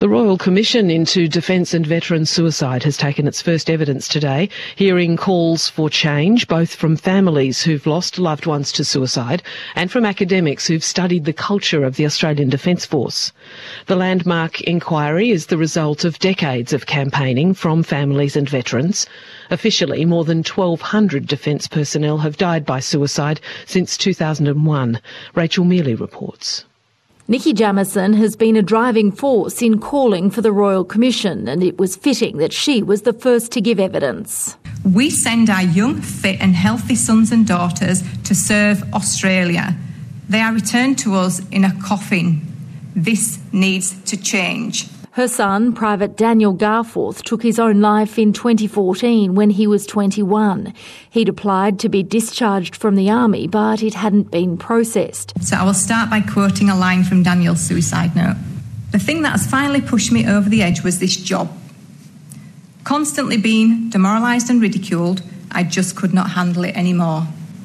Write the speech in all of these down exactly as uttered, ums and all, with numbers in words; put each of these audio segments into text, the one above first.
The Royal Commission into Defence and Veterans Suicide has taken its first evidence today, hearing calls for change, both from families who've lost loved ones to suicide and from academics who've studied the culture of the Australian Defence Force. The landmark inquiry is the result of decades of campaigning from families and veterans. Officially, more than twelve hundred defence personnel have died by suicide since two thousand one. Rachel Mealy reports. Nikki Jamieson has been a driving force in calling for the Royal Commission, and it was fitting that she was the first to give evidence. We send our young, fit and healthy sons and daughters to serve Australia. They are returned to us in a coffin. This needs to change. Her son, Private Daniel Garforth, took his own life in twenty fourteen when he was twenty-one. He'd applied to be discharged from the army, but it hadn't been processed. So I will start by quoting a line from Daniel's suicide note. The thing that has finally pushed me over the edge was this job. Constantly being demoralised and ridiculed, I just could not handle it anymore.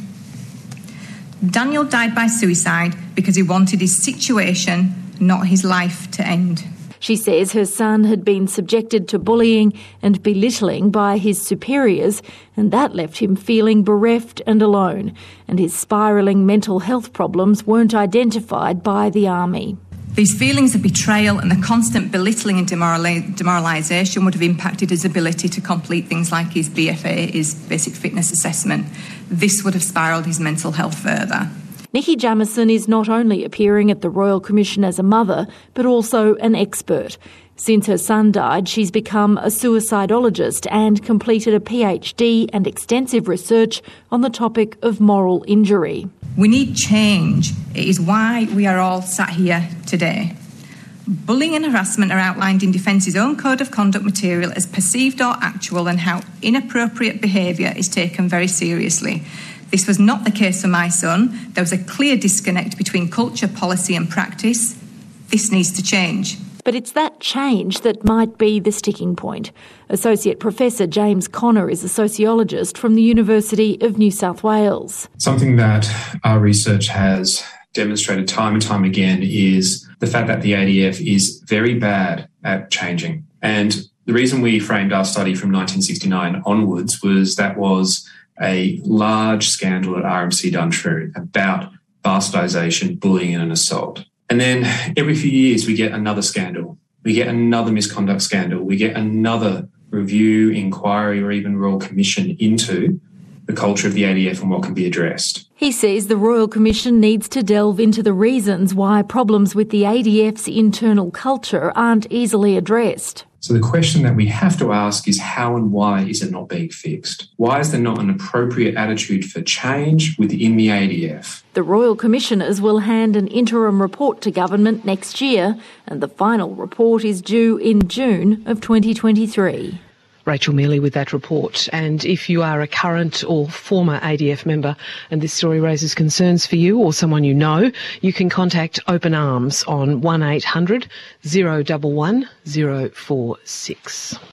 Daniel died by suicide because he wanted his situation, not his life, to end. She says her son had been subjected to bullying and belittling by his superiors, and that left him feeling bereft and alone, and his spiralling mental health problems weren't identified by the army. These feelings of betrayal and the constant belittling and demoralisation would have impacted his ability to complete things like his B F A, his basic fitness assessment. This would have spiralled his mental health further. Nikki Jamieson is not only appearing at the Royal Commission as a mother, but also an expert. Since her son died, she's become a suicidologist and completed a PhD and extensive research on the topic of moral injury. We need change. It is why we are all sat here today. Bullying and harassment are outlined in Defence's own Code of Conduct material as perceived or actual, and how inappropriate behaviour is taken very seriously. This was not the case for my son. There was a clear disconnect between culture, policy and practice. This needs to change. But it's that change that might be the sticking point. Associate Professor James Connor is a sociologist from the University of New South Wales. Something that our research has demonstrated time and time again is the fact that the A D F is very bad at changing. And the reason we framed our study from nineteen sixty-nine onwards was that was a large scandal at R M C Duntrue about bastardisation, bullying and assault. And then every few years we get another scandal. We get another misconduct scandal. We get another review, inquiry or even Royal Commission into the culture of the A D F and what can be addressed. He says the Royal Commission needs to delve into the reasons why problems with the A D F's internal culture aren't easily addressed. So the question that we have to ask is how and why is it not being fixed? Why is there not an appropriate attitude for change within the A D F? The Royal Commissioners will hand an interim report to government next year, and the final report is due in June of twenty twenty-three. Rachel Mealy with that report. And if you are a current or former A D F member and this story raises concerns for you or someone you know, you can contact Open Arms on one eight hundred, zero one one, zero four six.